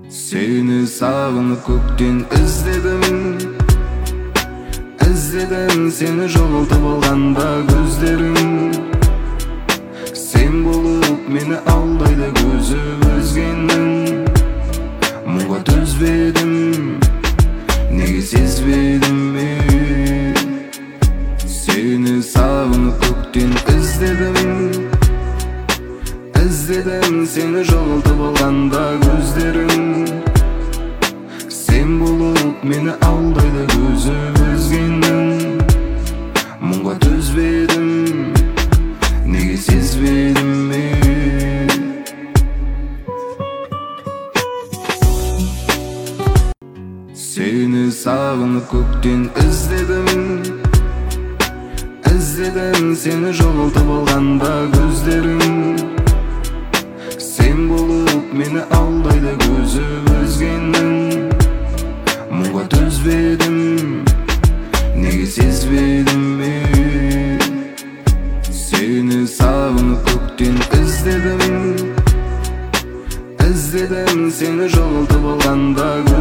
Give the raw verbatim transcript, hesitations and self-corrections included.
Seni sağınıp köktен izledim, izledim seni жоғалтып алғанда көздерім. Sen болып meni алдайды көзі өзгенің. Мұңға төзбедім, неге сезбедім мен. Seni sağınıp köktен izledim, izledim seni жоғалтып алғанда көздерім. Sen болып meni алдайды көзі өзгенің. Мұңға төзбедім, неге сезбедім мен. Seni sağınıp köktен izledim, izledim seni жоғалтып алғанда көздерім. Sen болып meni алдайды көзі өзгенің. Мұңға төзбедім, неге сезбедім мен. Seni sağınıp köktен izledim, izledim seni жоғалтып алғанда